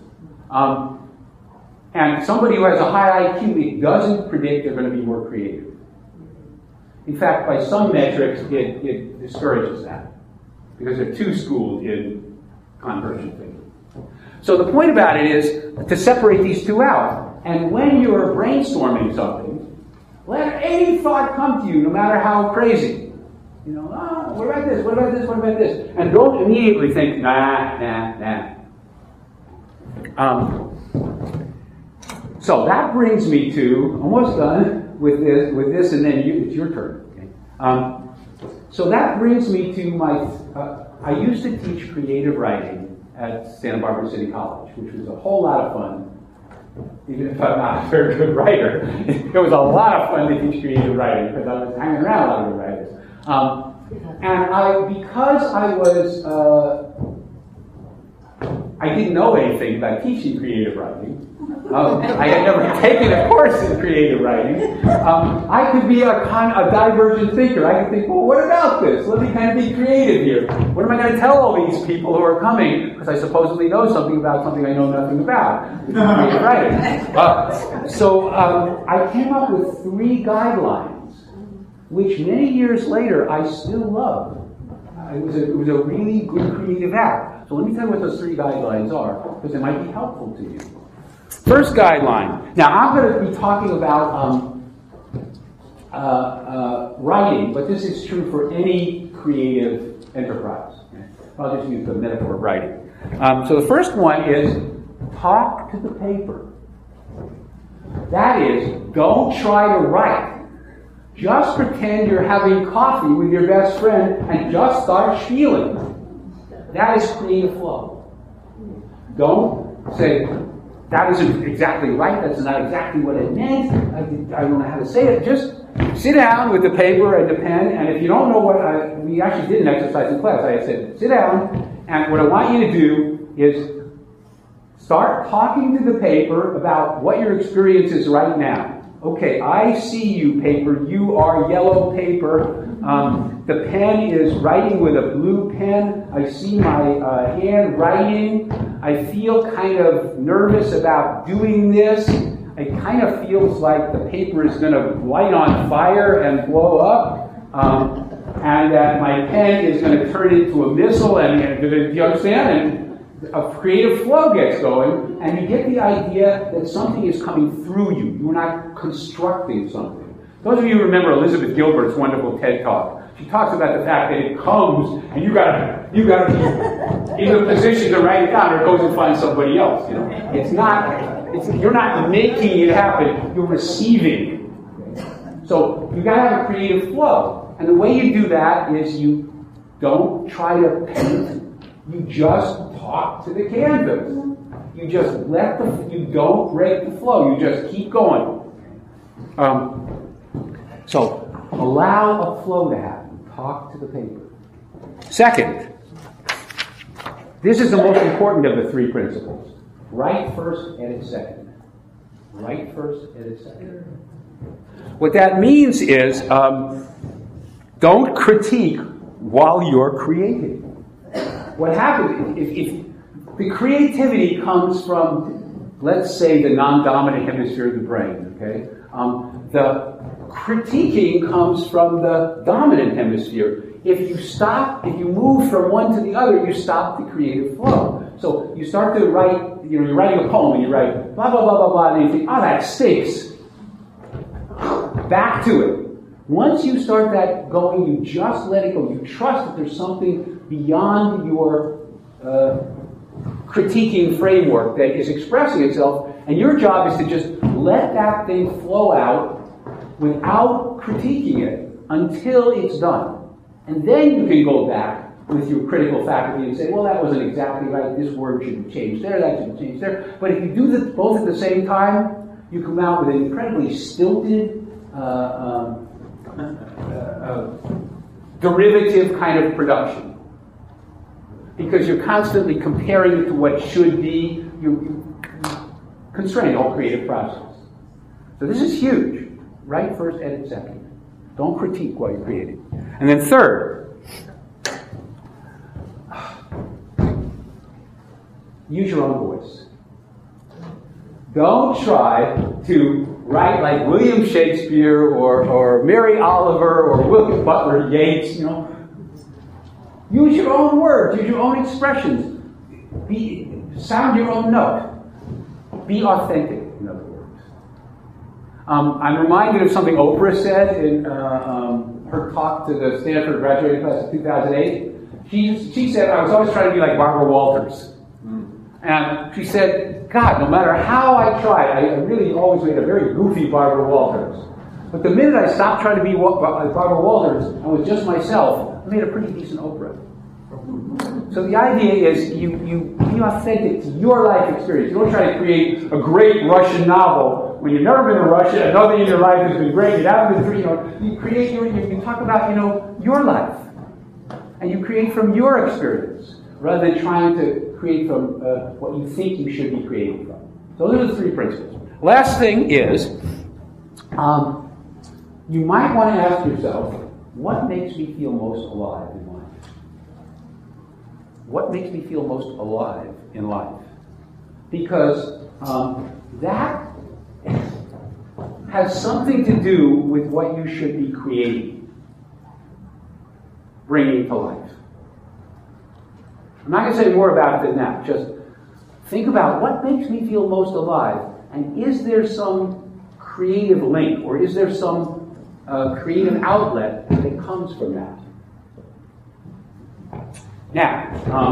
And somebody who has a high IQ, it doesn't predict they're going to be more creative. In fact, by some metrics, it discourages that, because there are two schools in convergent thinking. So the point about it is to separate these two out. And when you're brainstorming something, let any thought come to you, no matter how crazy. What about this? What about this? What about this? And don't immediately think, nah. So that brings me to, almost done with this, and then it's your turn. Okay? So that brings me to I used to teach creative writing at Santa Barbara City College, which was a whole lot of fun. Even if I'm not a very good writer, it was a lot of fun to teach creative writing, because I was hanging around a lot of good writers. I didn't know anything about teaching creative writing. I had never taken a course in creative writing. I could be a divergent thinker. I could think, well, what about this? Let me kind of be creative here. What am I going to tell all these people who are coming? Because I supposedly know something about something I know nothing about. Creative writing. So I came up with 3 guidelines, which many years later I still love. It was a really good creative act. So let me tell you what those 3 guidelines are, because they might be helpful to you. First guideline. Now, I'm going to be talking about writing, but this is true for any creative enterprise. Okay? I'll just use the metaphor of writing. So the first one is talk to the paper. That is, don't try to write. Just pretend you're having coffee with your best friend and just start feeling. That is creative flow. Don't say, that isn't exactly right, that's not exactly what it meant, I don't know how to say it. Just sit down with the paper and the pen, and if you don't know what we actually did an exercise in class. I said, sit down, and what I want you to do is start talking to the paper about what your experience is right now. Okay, I see you, paper. You are yellow paper. The pen is writing with a blue pen. I see my hand writing. I feel kind of nervous about doing this. It kind of feels like the paper is going to light on fire and blow up. And that my pen is going to turn into a missile. And do you understand? And a creative flow gets going, and you get the idea that something is coming through you. You're not constructing something. Those of you who remember Elizabeth Gilbert's wonderful TED Talk, she talks about the fact that it comes, and you gotta be in the position to write it down, or it goes and finds somebody else. You know, you're not making it happen. You're receiving it. So you gotta have a creative flow, and the way you do that is you don't try to paint. You just talk to the canvas. You just you don't break the flow. You just keep going. So allow a flow to happen. Talk to the paper. Second, this is the most important of the 3 principles. Write first, edit second. Write first, edit second. What that means is don't critique while you're creating. What happens if the creativity comes from, let's say, the non-dominant hemisphere of the brain, okay? The critiquing comes from the dominant hemisphere. If you move from one to the other, you stop the creative flow. So you start to write, you're writing a poem and you write blah, blah, blah, blah, blah, and you think, oh, that stinks. Back to it. Once you start that going, you just let it go. You trust that there's something beyond your critiquing framework that is expressing itself, and your job is to just let that thing flow out without critiquing it until it's done. And then you can go back with your critical faculty and say, well, that wasn't exactly right, this word should be changed there, that should be changed there. But if you do this both at the same time, you come out with an incredibly stilted, derivative kind of production. Because you're constantly comparing it to what should be, you constrain the whole creative process. So this is huge. Write first, edit second. Don't critique while you're creating. And then third, use your own voice. Don't try to write like William Shakespeare or Mary Oliver or William Butler Yeats, Use your own words, use your own expressions. Sound your own note. Be authentic, in other words. I'm reminded of something Oprah said in her talk to the Stanford graduating class of 2008. She said, I was always trying to be like Barbara Walters. And she said, God, no matter how I tried, I really always made a very goofy Barbara Walters. But the minute I stopped trying to be Barbara Walters and was just myself, I made a pretty decent Oprah. So the idea is you be authentic to your life experience. You don't try to create a great Russian novel when you've never been to Russia and nothing in your life has been great. You haven't been through, you create you talk about, your life. And you create from your experience. rather than trying to create from what you think you should be creating from. So those are the 3 principles. Last thing is, you might want to ask yourself, what makes me feel most alive in life? What makes me feel most alive in life? Because that has something to do with what you should be creating, bringing to life. I'm not going to say more about it now. Just think about what makes me feel most alive, and is there some creative link, or is there some creative outlet that comes from that? Now,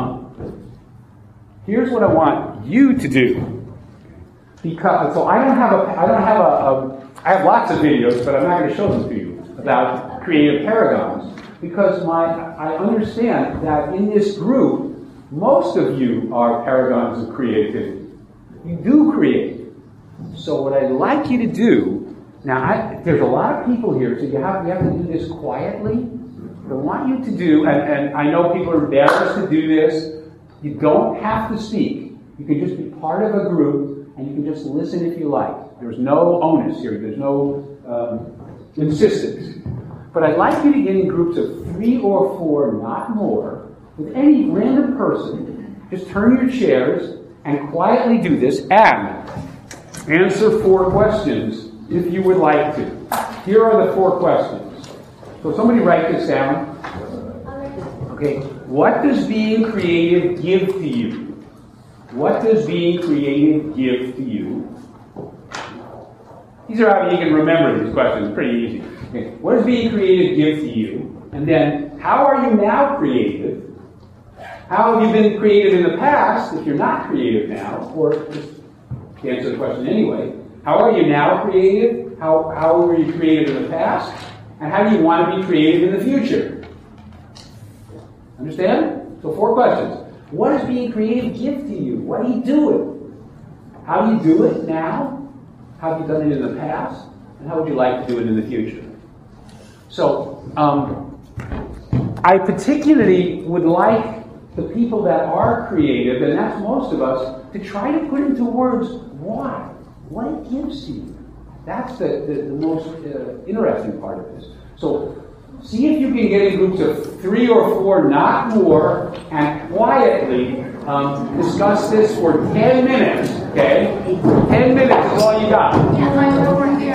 here's what I want you to do. Because I have lots of videos, but I'm not going to show them to you about creative paragons, because I understand that in this group, most of you are paragons of creativity. You do create. So what I'd like you to do, now there's a lot of people here, so you have to do this quietly. What I want you to do, and I know people are embarrassed to do this, you don't have to speak. You can just be part of a group, and you can just listen if you like. There's no onus here. There's no insistence. But I'd like you to get in groups of 3 or 4, not more, with any random person. Just turn your chairs and quietly do this, and answer 4 questions if you would like to. Here are the 4 questions. So somebody write this down. Okay. What does being creative give to you? What does being creative give to you? These are how you can remember these questions. Pretty easy. Okay. What does being creative give to you? And then, how are you now creative? How have you been creative in the past, if you're not creative now? Or just answer the question anyway. How are you now creative? How were you creative in the past? And how do you want to be creative in the future? Understand? So 4 questions. What does being creative give to you? What do you do it? How do you do it now? How have you done it in the past? And how would you like to do it in the future? So, I particularly would like the people that are creative, and that's most of us, to try to put into words why, what it gives to you. That's the most interesting part of this. So, see if you can get in groups of 3 or 4, not more, and quietly discuss this for 10 minutes, okay? 10 minutes is all you got. Yeah, like over here,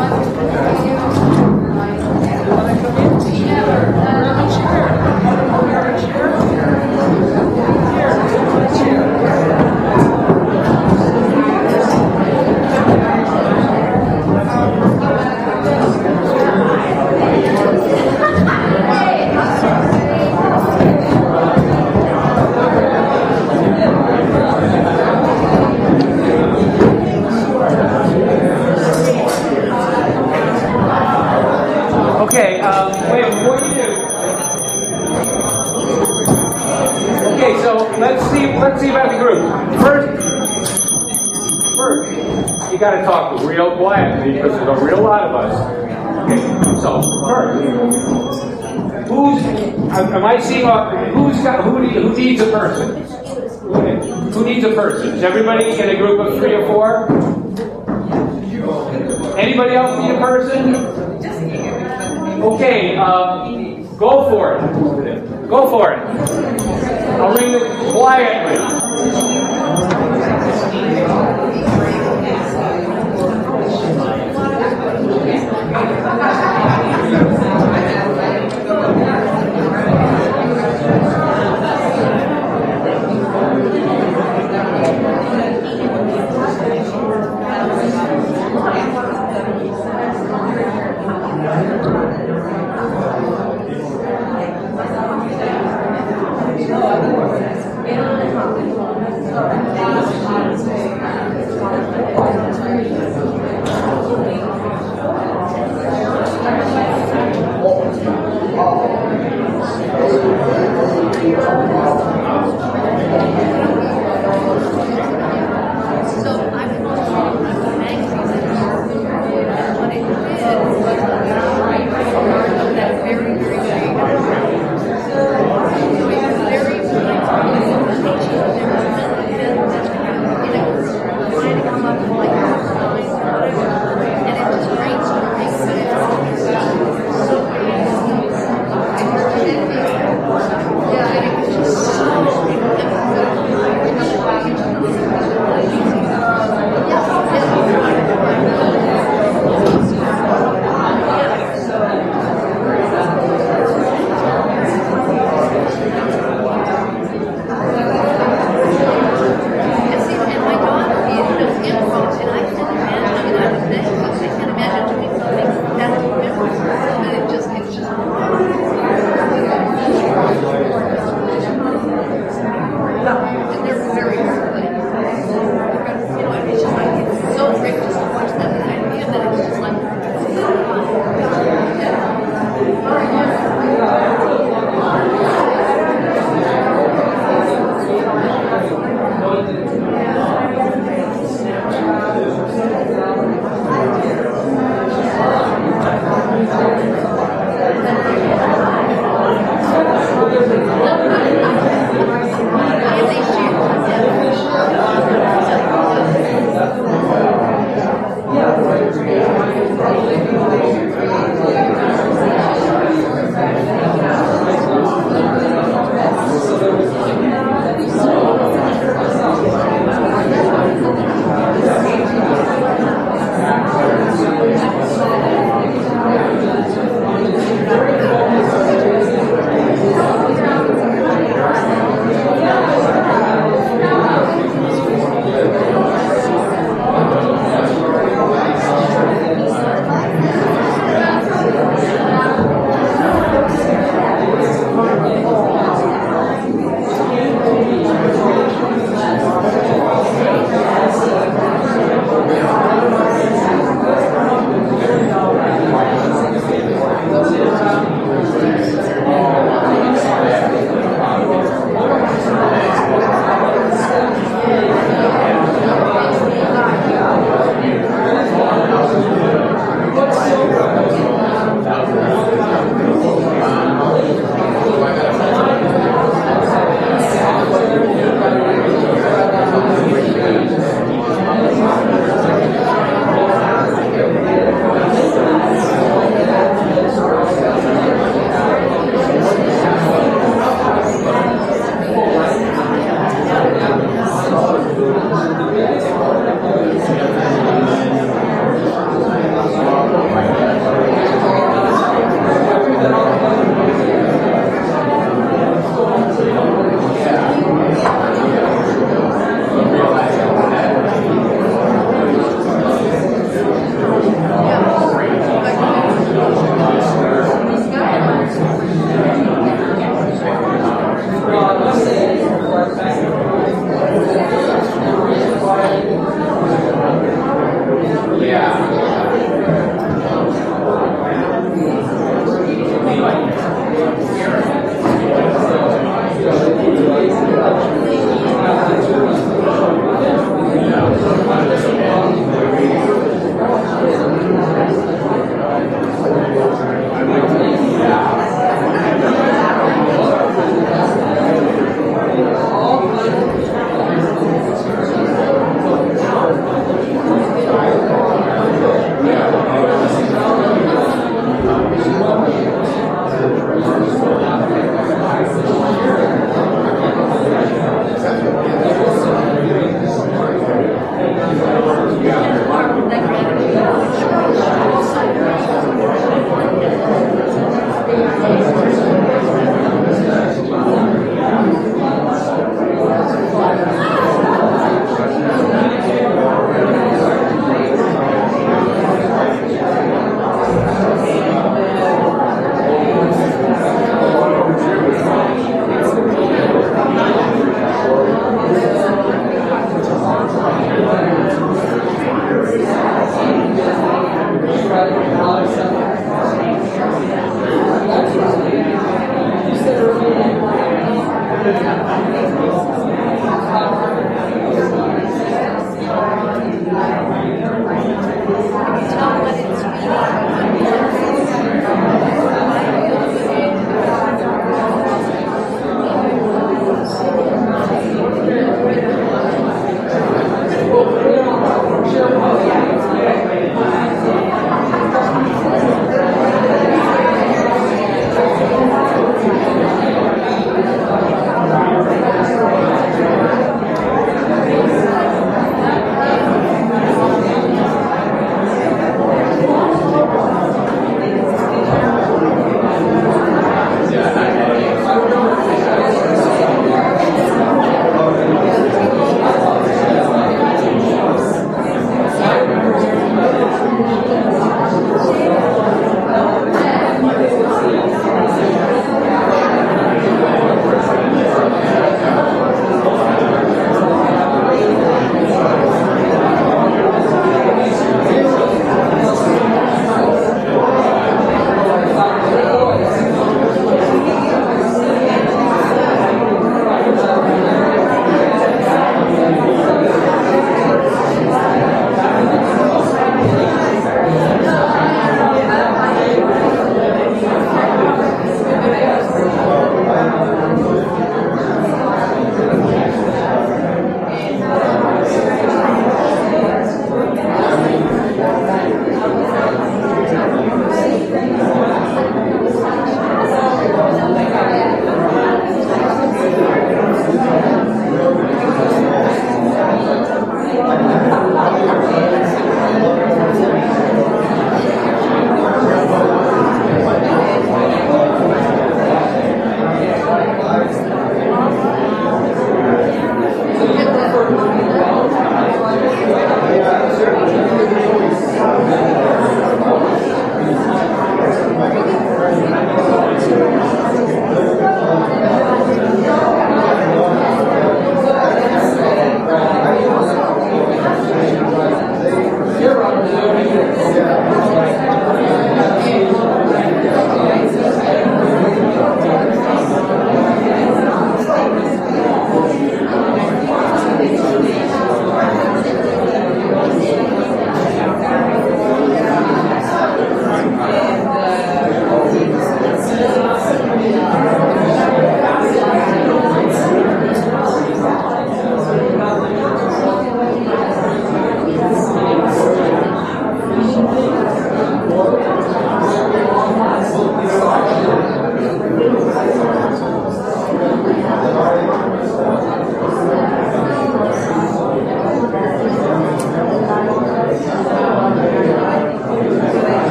Okay, wait, before you do. Okay, so let's see about the group. First, you got to talk real quietly because there's a real lot of us. Okay, so first, who needs a person? Okay. Who needs a person? Is everybody in a group of 3 or 4? Anybody else need a person? Okay, go for it. Go for it. I'll read it quietly. very, very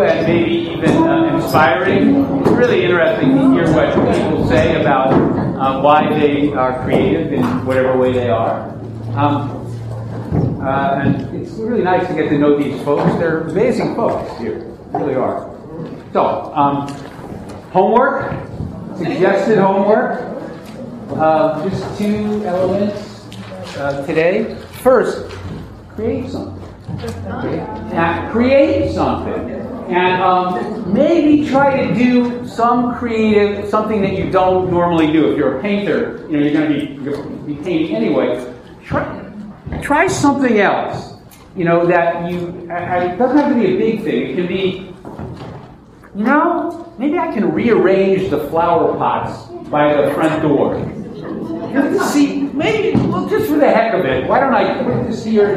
and maybe even inspiring. It's really interesting to hear what people say about why they are creative in whatever way they are. And it's really nice to get to know these folks. They're amazing folks here. They really are. So, homework, suggested homework. Just 2 elements today. First, create something. Okay? Create something. And maybe try to do something that you don't normally do. If you're a painter, you're going to be painting anyway. Try something else. That it doesn't have to be a big thing. It can be, maybe I can rearrange the flower pots by the front door. See, maybe, just for the heck of it, why don't I put this here,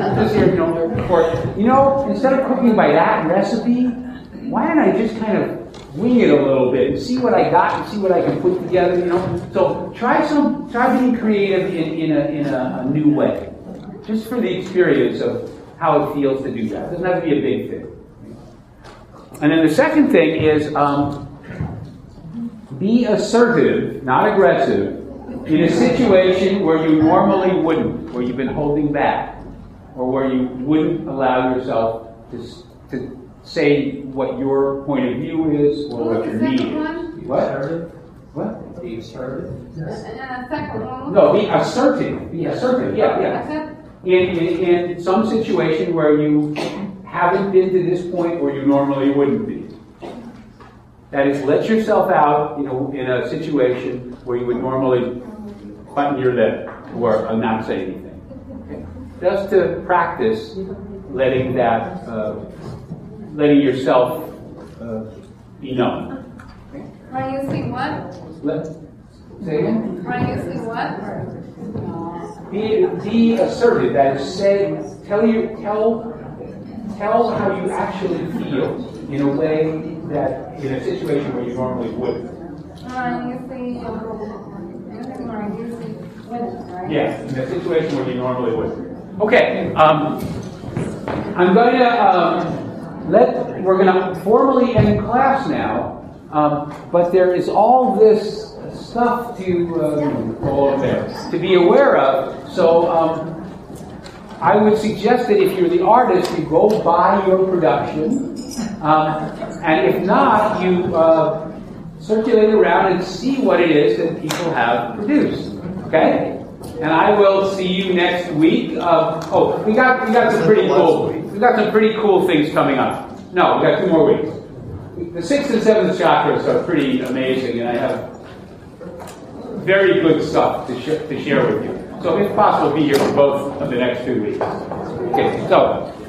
or, instead of cooking by that recipe, why don't I just kind of wing it a little bit and see what I got and see what I can put together, So try being creative in a new way, just for the experience of how it feels to do that. It doesn't have to be a big thing. And then the second thing is be assertive, not aggressive, in a situation where you normally wouldn't, where you've been holding back, or where you wouldn't allow yourself to say what your point of view is or what your need is. What? Be assertive? And second one. No, be assertive. Be assertive. Yeah. In some situation where you haven't been to this point where you normally wouldn't be. That is, let yourself out, in a situation where you would normally button your lip or not say anything. Okay? Just to practice letting yourself be known. When you see what? Say again? When you see what? Be assertive. That is, tell how you actually feel in a way that in a situation where you normally wouldn't. When you see what? Yeah, in a situation where you normally wouldn't. Okay, I'm going to we're going to formally end class now, but there is all this stuff to be aware of. So I would suggest that if you're the artist, you go buy your production, and if not, you circulate around and see what it is that people have produced. Okay? And I will see you next week. We got some pretty cool. We got some pretty cool things coming up. No, we got 2 more weeks. The 6th and 7th chakras are pretty amazing, and I have very good stuff to share with you. So if possible, be here for both of the next 2 weeks. Okay, so